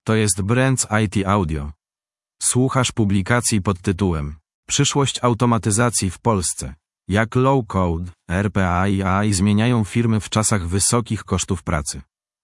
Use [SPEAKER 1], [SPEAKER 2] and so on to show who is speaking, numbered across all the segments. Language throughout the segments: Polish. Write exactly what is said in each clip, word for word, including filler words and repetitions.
[SPEAKER 1] To jest Brands I T Audio. Słuchasz publikacji pod tytułem Przyszłość automatyzacji w Polsce. Jak low-code, R P A i A I zmieniają firmy w czasach wysokich kosztów pracy.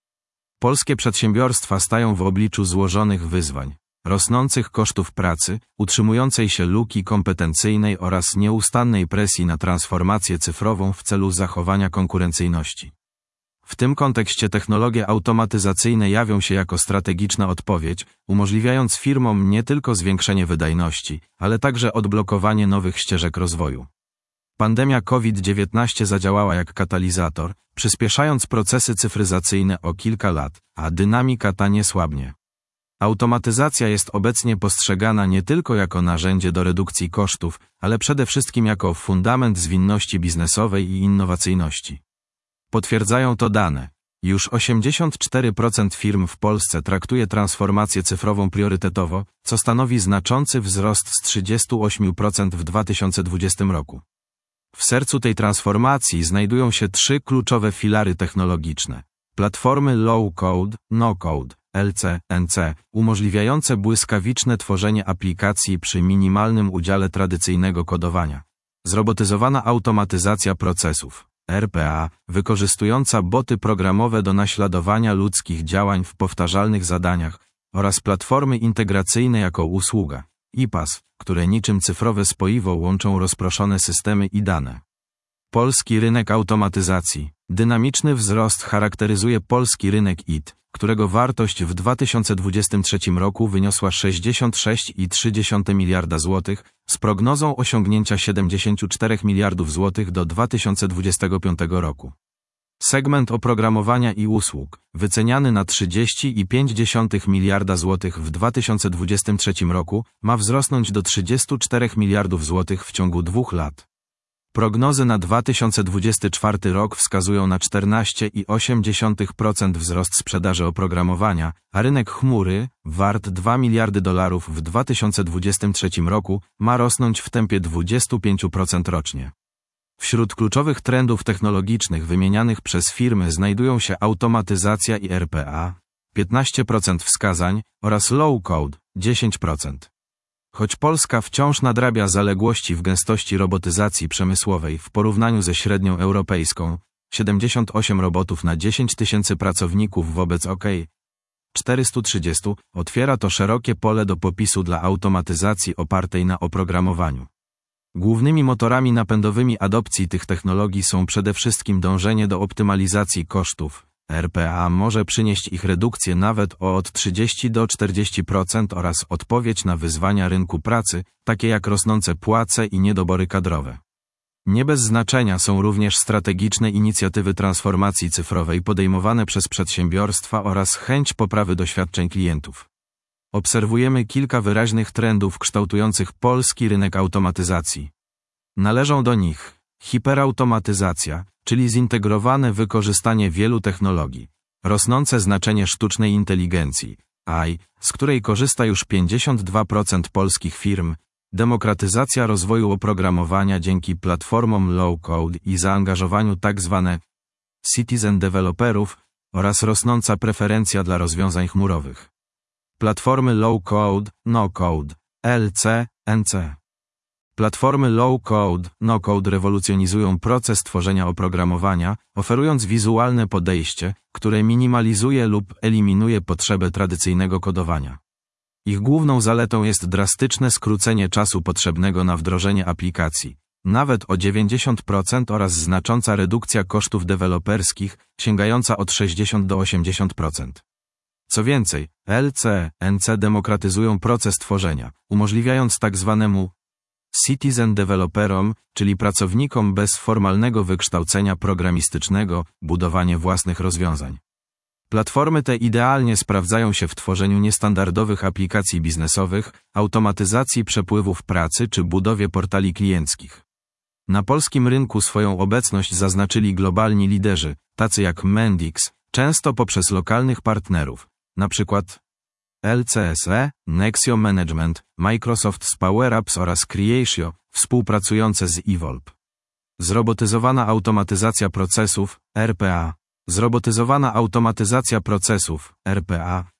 [SPEAKER 1] Polskie przedsiębiorstwa stają w obliczu złożonych wyzwań, rosnących kosztów pracy, utrzymującej się luki kompetencyjnej oraz nieustannej presji na transformację cyfrową w celu zachowania konkurencyjności. W tym kontekście technologie automatyzacyjne jawią się jako strategiczna odpowiedź, umożliwiając firmom nie tylko zwiększenie wydajności, ale także odblokowanie nowych ścieżek rozwoju. Pandemia COVID dziewiętnaście zadziałała jak katalizator, przyspieszając procesy cyfryzacyjne o kilka lat, a dynamika ta nie słabnie. Automatyzacja jest obecnie postrzegana nie tylko jako narzędzie do redukcji kosztów, ale przede wszystkim jako fundament zwinności biznesowej i innowacyjności. Potwierdzają to dane. Już osiemdziesiąt cztery procent firm w Polsce traktuje transformację cyfrową priorytetowo, co stanowi znaczący wzrost z trzydziestu ośmiu procent w dwa tysiące dwudziestym roku. W sercu tej transformacji znajdują się trzy kluczowe filary technologiczne. Platformy low-code, no-code, L C, N C, umożliwiające błyskawiczne tworzenie aplikacji przy minimalnym udziale tradycyjnego kodowania. Zrobotyzowana automatyzacja procesów, R P A, wykorzystująca boty programowe do naśladowania ludzkich działań w powtarzalnych zadaniach oraz platformy integracyjne jako usługa, I P A S, które niczym cyfrowe spoiwo łączą rozproszone systemy i dane. Polski rynek automatyzacji. Dynamiczny wzrost charakteryzuje polski rynek I T, którego wartość w dwa tysiące dwudziestym trzecim roku wyniosła sześćdziesiąt sześć przecinek trzy miliarda złotych, z prognozą osiągnięcia siedemdziesiąt cztery miliardów złotych do dwa tysiące dwudziestego piątego roku. Segment oprogramowania i usług, wyceniany na trzydzieści przecinek pięć miliarda złotych w dwa tysiące dwudziestym trzecim roku, ma wzrosnąć do trzydziestu czterech miliardów złotych w ciągu dwóch lat. Prognozy na dwa tysiące dwudziesty czwarty rok wskazują na czternaście przecinek osiem procent wzrost sprzedaży oprogramowania, a rynek chmury, wart dwa miliardy dolarów w dwa tysiące dwudziestym trzecim roku, ma rosnąć w tempie dwadzieścia pięć procent rocznie. Wśród kluczowych trendów technologicznych wymienianych przez firmy znajdują się automatyzacja i R P A, piętnaście procent wskazań, oraz low-code, dziesięć procent. Choć Polska wciąż nadrabia zaległości w gęstości robotyzacji przemysłowej w porównaniu ze średnią europejską, siedemdziesiąt osiem robotów na dziesięć tysięcy pracowników wobec OK czterysta trzydzieści, otwiera to szerokie pole do popisu dla automatyzacji opartej na oprogramowaniu. Głównymi motorami napędowymi adopcji tych technologii są przede wszystkim dążenie do optymalizacji kosztów. R P A może przynieść ich redukcję nawet o od trzydziestu do czterdziestu procent oraz odpowiedź na wyzwania rynku pracy, takie jak rosnące płace i niedobory kadrowe. Nie bez znaczenia są również strategiczne inicjatywy transformacji cyfrowej podejmowane przez przedsiębiorstwa oraz chęć poprawy doświadczeń klientów. Obserwujemy kilka wyraźnych trendów kształtujących polski rynek automatyzacji. Należą do nich hiperautomatyzacja, czyli zintegrowane wykorzystanie wielu technologii, rosnące znaczenie sztucznej inteligencji, A I, z której korzysta już pięćdziesiąt dwa procent polskich firm, demokratyzacja rozwoju oprogramowania dzięki platformom low-code i zaangażowaniu tzw. citizen developerów oraz rosnąca preferencja dla rozwiązań chmurowych. Platformy low-code, no-code, L C, N C. Platformy low-code, no-code rewolucjonizują proces tworzenia oprogramowania, oferując wizualne podejście, które minimalizuje lub eliminuje potrzebę tradycyjnego kodowania. Ich główną zaletą jest drastyczne skrócenie czasu potrzebnego na wdrożenie aplikacji, nawet o dziewięćdziesiąt procent, oraz znacząca redukcja kosztów deweloperskich, sięgająca od sześćdziesięciu do osiemdziesięciu procent. Co więcej, L C, N C demokratyzują proces tworzenia, umożliwiając tzw. citizen developerom, czyli pracownikom bez formalnego wykształcenia programistycznego, budowanie własnych rozwiązań. Platformy te idealnie sprawdzają się w tworzeniu niestandardowych aplikacji biznesowych, automatyzacji przepływów pracy czy budowie portali klienckich. Na polskim rynku swoją obecność zaznaczyli globalni liderzy, tacy jak Mendix, często poprzez lokalnych partnerów, np. L C S E, Nexio Management, Microsoft z Power Apps oraz Creatio, współpracujące z Evolve. Zrobotyzowana automatyzacja procesów, R P A. Zrobotyzowana automatyzacja procesów, R P A,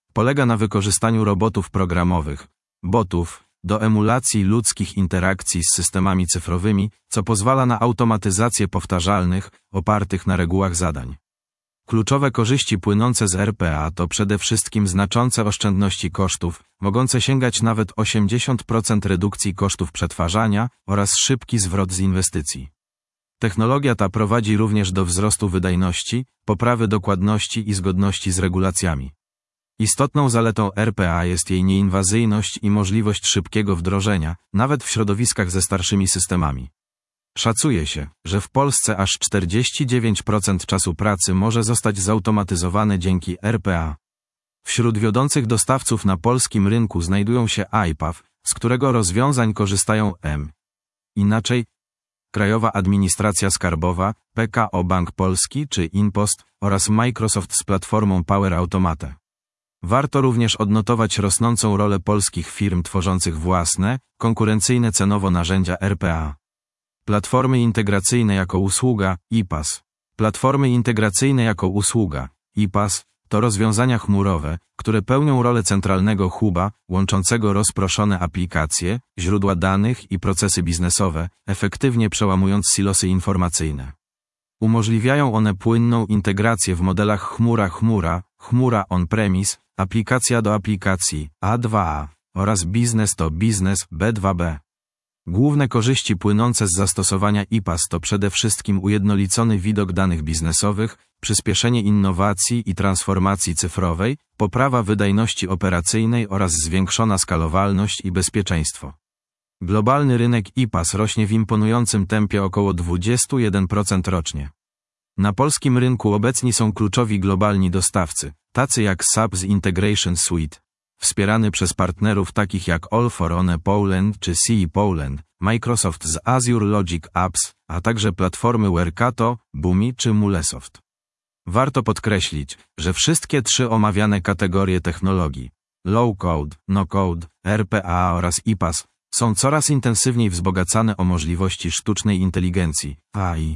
[SPEAKER 1] Polega na wykorzystaniu robotów programowych, botów, do emulacji ludzkich interakcji z systemami cyfrowymi, co pozwala na automatyzację powtarzalnych, opartych na regułach zadań. Kluczowe korzyści płynące z R P A to przede wszystkim znaczące oszczędności kosztów, mogące sięgać nawet osiemdziesiąt procent redukcji kosztów przetwarzania oraz szybki zwrot z inwestycji. Technologia ta prowadzi również do wzrostu wydajności, poprawy dokładności i zgodności z regulacjami. Istotną zaletą R P A jest jej nieinwazyjność i możliwość szybkiego wdrożenia, nawet w środowiskach ze starszymi systemami. Szacuje się, że w Polsce aż czterdzieści dziewięć procent czasu pracy może zostać zautomatyzowane dzięki R P A. Wśród wiodących dostawców na polskim rynku znajdują się I P A W, z którego rozwiązań korzystają M. Inaczej, Krajowa Administracja Skarbowa, P K O Bank Polski czy InPost oraz Microsoft z platformą Power Automate. Warto również odnotować rosnącą rolę polskich firm tworzących własne, konkurencyjne cenowo narzędzia R P A. Platformy integracyjne jako usługa, I P A S. Platformy integracyjne jako usługa, I P A S, to rozwiązania chmurowe, które pełnią rolę centralnego huba, łączącego rozproszone aplikacje, źródła danych i procesy biznesowe, efektywnie przełamując silosy informacyjne. Umożliwiają one płynną integrację w modelach chmura-chmura, chmura on-premise, aplikacja do aplikacji, A dwa A, oraz biznes to biznes, B dwa B. Główne korzyści płynące z zastosowania I P A S to przede wszystkim ujednolicony widok danych biznesowych, przyspieszenie innowacji i transformacji cyfrowej, poprawa wydajności operacyjnej oraz zwiększona skalowalność i bezpieczeństwo. Globalny rynek I P A S rośnie w imponującym tempie około dwadzieścia jeden procent rocznie. Na polskim rynku obecni są kluczowi globalni dostawcy, tacy jak S A P z Integration Suite, wspierany przez partnerów takich jak All for One Poland czy C E Poland, Microsoft z Azure Logic Apps, a także platformy Workato, Boomi czy Mulesoft. Warto podkreślić, że wszystkie trzy omawiane kategorie technologii low code, no code, R P A oraz I P A S są coraz intensywniej wzbogacane o możliwości sztucznej inteligencji, A I.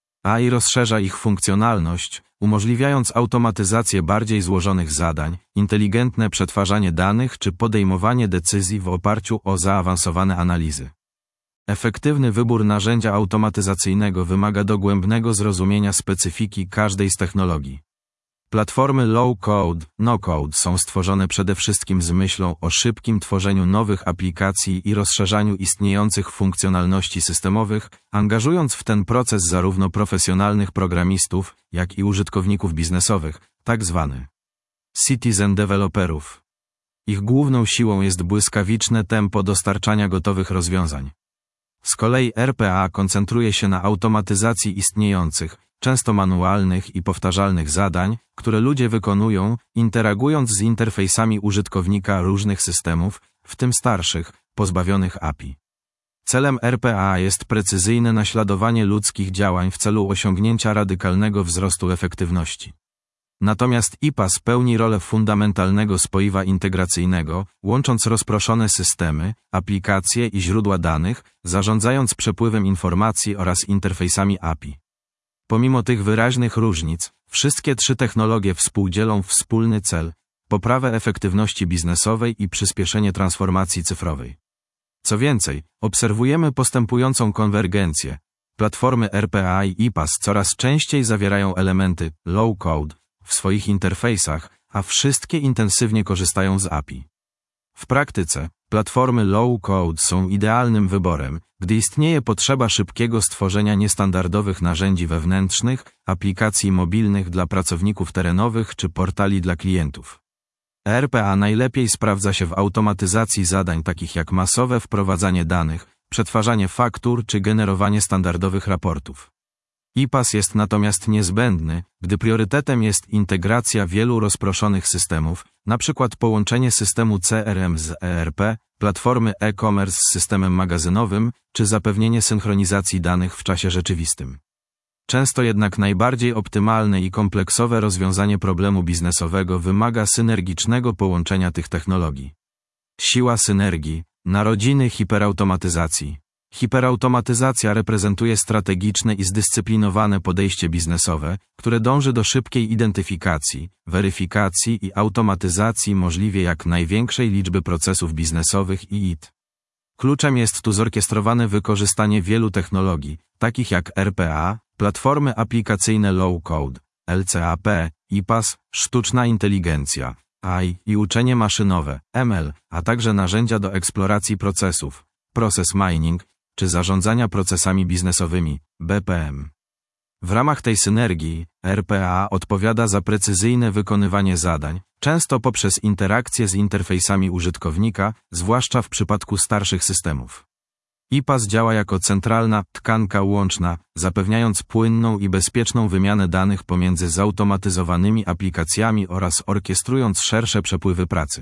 [SPEAKER 1] A I rozszerza ich funkcjonalność, umożliwiając automatyzację bardziej złożonych zadań, inteligentne przetwarzanie danych czy podejmowanie decyzji w oparciu o zaawansowane analizy. Efektywny wybór narzędzia automatyzacyjnego wymaga dogłębnego zrozumienia specyfiki każdej z technologii. Platformy low-code, no-code są stworzone przede wszystkim z myślą o szybkim tworzeniu nowych aplikacji i rozszerzaniu istniejących funkcjonalności systemowych, angażując w ten proces zarówno profesjonalnych programistów, jak i użytkowników biznesowych, tak zwany citizen developerów. Ich główną siłą jest błyskawiczne tempo dostarczania gotowych rozwiązań. Z kolei R P A koncentruje się na automatyzacji istniejących, często manualnych i powtarzalnych zadań, które ludzie wykonują, interagując z interfejsami użytkownika różnych systemów, w tym starszych, pozbawionych A P I. Celem R P A jest precyzyjne naśladowanie ludzkich działań w celu osiągnięcia radykalnego wzrostu efektywności. Natomiast I P A S pełni rolę fundamentalnego spoiwa integracyjnego, łącząc rozproszone systemy, aplikacje i źródła danych, zarządzając przepływem informacji oraz interfejsami A P I. Pomimo tych wyraźnych różnic, wszystkie trzy technologie współdzielą wspólny cel – poprawę efektywności biznesowej i przyspieszenie transformacji cyfrowej. Co więcej, obserwujemy postępującą konwergencję. Platformy R P A i I P A S coraz częściej zawierają elementy low-code w swoich interfejsach, a wszystkie intensywnie korzystają z A P I. W praktyce, platformy low-code są idealnym wyborem, gdy istnieje potrzeba szybkiego stworzenia niestandardowych narzędzi wewnętrznych, aplikacji mobilnych dla pracowników terenowych czy portali dla klientów. R P A najlepiej sprawdza się w automatyzacji zadań takich jak masowe wprowadzanie danych, przetwarzanie faktur czy generowanie standardowych raportów. I P A S jest natomiast niezbędny, gdy priorytetem jest integracja wielu rozproszonych systemów, np. połączenie systemu C R M z E R P, platformy e-commerce z systemem magazynowym, czy zapewnienie synchronizacji danych w czasie rzeczywistym. Często jednak najbardziej optymalne i kompleksowe rozwiązanie problemu biznesowego wymaga synergicznego połączenia tych technologii. Siła synergii, narodziny hiperautomatyzacji. Hiperautomatyzacja reprezentuje strategiczne i zdyscyplinowane podejście biznesowe, które dąży do szybkiej identyfikacji, weryfikacji i automatyzacji możliwie jak największej liczby procesów biznesowych i I T. Kluczem jest tu zorkiestrowane wykorzystanie wielu technologii, takich jak R P A, platformy aplikacyjne low-code, L C A P, I P A S, sztuczna inteligencja, A I i uczenie maszynowe, M L, a także narzędzia do eksploracji procesów, process mining, czy zarządzania procesami biznesowymi, B P M. W ramach tej synergii, R P A odpowiada za precyzyjne wykonywanie zadań, często poprzez interakcje z interfejsami użytkownika, zwłaszcza w przypadku starszych systemów. I P A S działa jako centralna tkanka łączna, zapewniając płynną i bezpieczną wymianę danych pomiędzy zautomatyzowanymi aplikacjami oraz orkiestrując szersze przepływy pracy.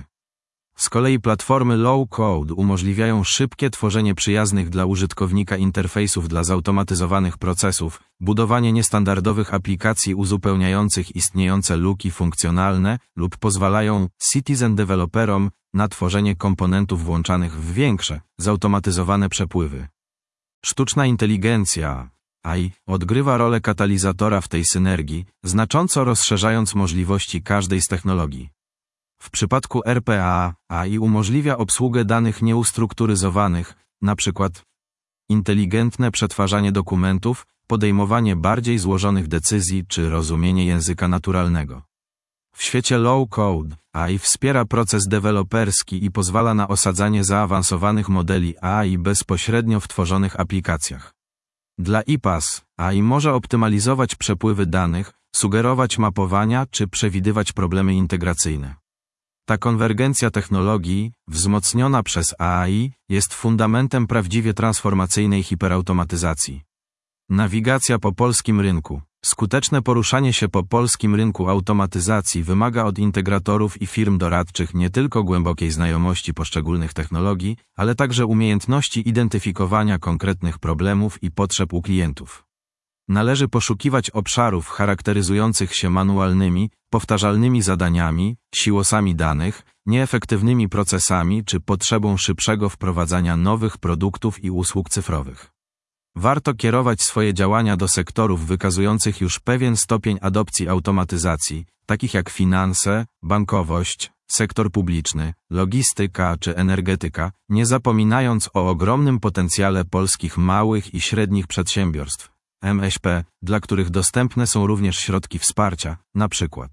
[SPEAKER 1] Z kolei platformy low-code umożliwiają szybkie tworzenie przyjaznych dla użytkownika interfejsów dla zautomatyzowanych procesów, budowanie niestandardowych aplikacji uzupełniających istniejące luki funkcjonalne lub pozwalają citizen deweloperom na tworzenie komponentów włączanych w większe, zautomatyzowane przepływy. Sztuczna inteligencja, A I, odgrywa rolę katalizatora w tej synergii, znacząco rozszerzając możliwości każdej z technologii. W przypadku R P A, A I umożliwia obsługę danych nieustrukturyzowanych, np. inteligentne przetwarzanie dokumentów, podejmowanie bardziej złożonych decyzji czy rozumienie języka naturalnego. W świecie low-code, A I wspiera proces deweloperski i pozwala na osadzanie zaawansowanych modeli A I bezpośrednio w tworzonych aplikacjach. Dla I P A S, A I może optymalizować przepływy danych, sugerować mapowania czy przewidywać problemy integracyjne. Ta konwergencja technologii, wzmocniona przez A I, jest fundamentem prawdziwie transformacyjnej hiperautomatyzacji. Nawigacja po polskim rynku. Skuteczne poruszanie się po polskim rynku automatyzacji wymaga od integratorów i firm doradczych nie tylko głębokiej znajomości poszczególnych technologii, ale także umiejętności identyfikowania konkretnych problemów i potrzeb u klientów. Należy poszukiwać obszarów charakteryzujących się manualnymi, powtarzalnymi zadaniami, siłosami danych, nieefektywnymi procesami czy potrzebą szybszego wprowadzania nowych produktów i usług cyfrowych. Warto kierować swoje działania do sektorów wykazujących już pewien stopień adopcji automatyzacji, takich jak finanse, bankowość, sektor publiczny, logistyka czy energetyka, nie zapominając o ogromnym potencjale polskich małych i średnich przedsiębiorstw, M S P, dla których dostępne są również środki wsparcia, np.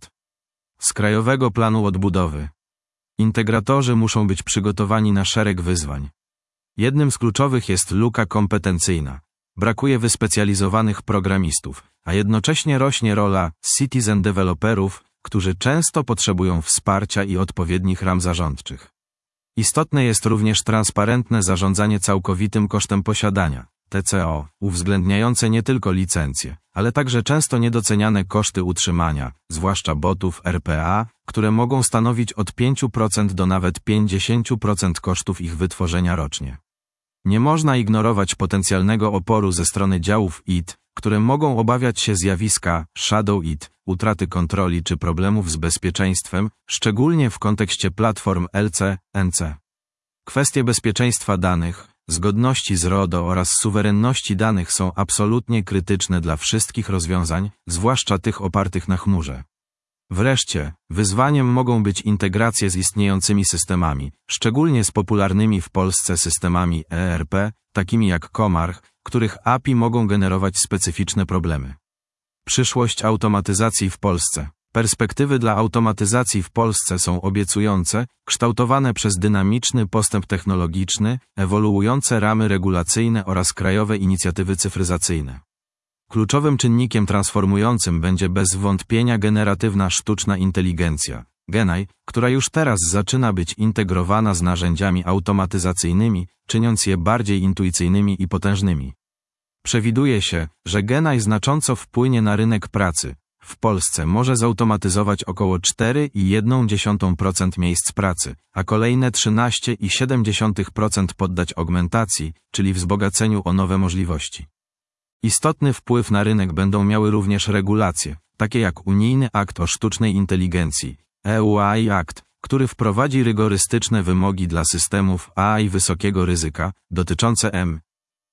[SPEAKER 1] z Krajowego Planu Odbudowy. Integratorzy muszą być przygotowani na szereg wyzwań. Jednym z kluczowych jest luka kompetencyjna. Brakuje wyspecjalizowanych programistów, a jednocześnie rośnie rola citizen deweloperów, którzy często potrzebują wsparcia i odpowiednich ram zarządczych. Istotne jest również transparentne zarządzanie całkowitym kosztem posiadania, T C O, uwzględniające nie tylko licencje, ale także często niedoceniane koszty utrzymania, zwłaszcza botów R P A, które mogą stanowić od pięć procent do nawet pięćdziesiąt procent kosztów ich wytworzenia rocznie. Nie można ignorować potencjalnego oporu ze strony działów I T, które mogą obawiać się zjawiska shadow I T, utraty kontroli czy problemów z bezpieczeństwem, szczególnie w kontekście platform L C N C. Kwestie bezpieczeństwa danych, zgodności z RODO oraz suwerenności danych są absolutnie krytyczne dla wszystkich rozwiązań, zwłaszcza tych opartych na chmurze. Wreszcie, wyzwaniem mogą być integracje z istniejącymi systemami, szczególnie z popularnymi w Polsce systemami E R P, takimi jak Comarch, których A P I mogą generować specyficzne problemy. Przyszłość automatyzacji w Polsce. Perspektywy dla automatyzacji w Polsce są obiecujące, kształtowane przez dynamiczny postęp technologiczny, ewoluujące ramy regulacyjne oraz krajowe inicjatywy cyfryzacyjne. Kluczowym czynnikiem transformującym będzie bez wątpienia generatywna sztuczna inteligencja, Gen A I, która już teraz zaczyna być integrowana z narzędziami automatyzacyjnymi, czyniąc je bardziej intuicyjnymi i potężnymi. Przewiduje się, że Gen A I znacząco wpłynie na rynek pracy. W Polsce może zautomatyzować około cztery przecinek jeden procent miejsc pracy, a kolejne trzynaście przecinek siedem procent poddać augmentacji, czyli wzbogaceniu o nowe możliwości. Istotny wpływ na rynek będą miały również regulacje, takie jak Unijny Akt o Sztucznej Inteligencji, E U A I Act, który wprowadzi rygorystyczne wymogi dla systemów A I wysokiego ryzyka, dotyczące M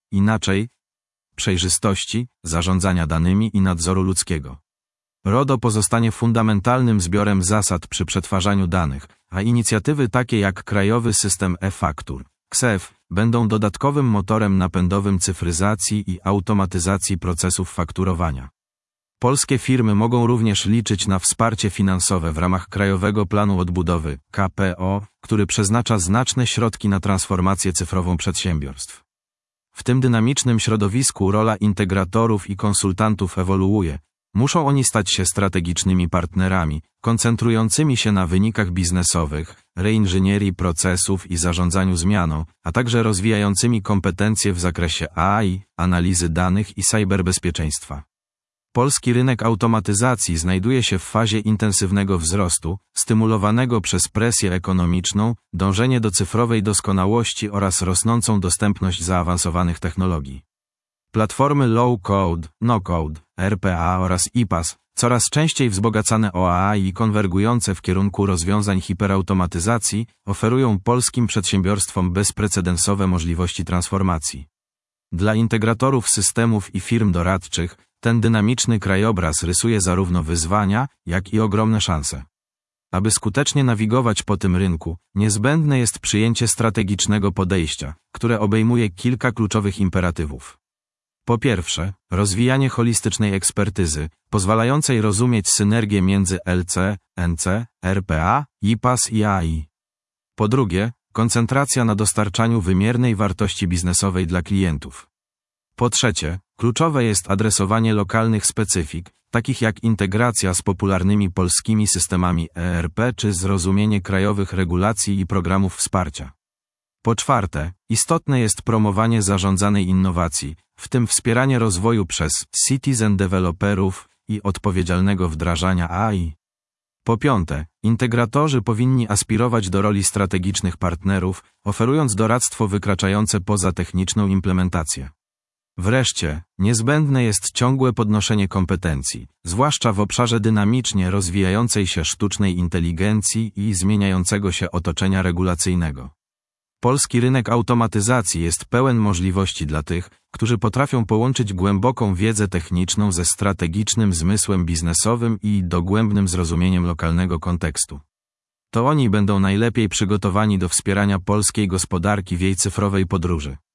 [SPEAKER 1] inaczej przejrzystości, zarządzania danymi i nadzoru ludzkiego. RODO pozostanie fundamentalnym zbiorem zasad przy przetwarzaniu danych, a inicjatywy takie jak Krajowy System e-Faktur, K S E F, będą dodatkowym motorem napędowym cyfryzacji i automatyzacji procesów fakturowania. Polskie firmy mogą również liczyć na wsparcie finansowe w ramach Krajowego Planu Odbudowy, K P O, który przeznacza znaczne środki na transformację cyfrową przedsiębiorstw. W tym dynamicznym środowisku rola integratorów i konsultantów ewoluuje. Muszą oni stać się strategicznymi partnerami, koncentrującymi się na wynikach biznesowych, reinżynierii procesów i zarządzaniu zmianą, a także rozwijającymi kompetencje w zakresie A I, analizy danych i cyberbezpieczeństwa. Polski rynek automatyzacji znajduje się w fazie intensywnego wzrostu, stymulowanego przez presję ekonomiczną, dążenie do cyfrowej doskonałości oraz rosnącą dostępność zaawansowanych technologii. Platformy low-code, no-code, R P A oraz I P A S, coraz częściej wzbogacane o A I i konwergujące w kierunku rozwiązań hiperautomatyzacji, oferują polskim przedsiębiorstwom bezprecedensowe możliwości transformacji. Dla integratorów systemów i firm doradczych, ten dynamiczny krajobraz rysuje zarówno wyzwania, jak i ogromne szanse. Aby skutecznie nawigować po tym rynku, niezbędne jest przyjęcie strategicznego podejścia, które obejmuje kilka kluczowych imperatywów. Po pierwsze, rozwijanie holistycznej ekspertyzy, pozwalającej rozumieć synergię między L C, N C, R P A, I P A S i A I. Po drugie, koncentracja na dostarczaniu wymiernej wartości biznesowej dla klientów. Po trzecie, kluczowe jest adresowanie lokalnych specyfik, takich jak integracja z popularnymi polskimi systemami E R P czy zrozumienie krajowych regulacji i programów wsparcia. Po czwarte, istotne jest promowanie zarządzanej innowacji, w tym wspieranie rozwoju przez citizen deweloperów i odpowiedzialnego wdrażania A I. Po piąte, integratorzy powinni aspirować do roli strategicznych partnerów, oferując doradztwo wykraczające poza techniczną implementację. Wreszcie, niezbędne jest ciągłe podnoszenie kompetencji, zwłaszcza w obszarze dynamicznie rozwijającej się sztucznej inteligencji i zmieniającego się otoczenia regulacyjnego. Polski rynek automatyzacji jest pełen możliwości dla tych, którzy potrafią połączyć głęboką wiedzę techniczną ze strategicznym zmysłem biznesowym i dogłębnym zrozumieniem lokalnego kontekstu. To oni będą najlepiej przygotowani do wspierania polskiej gospodarki w jej cyfrowej podróży.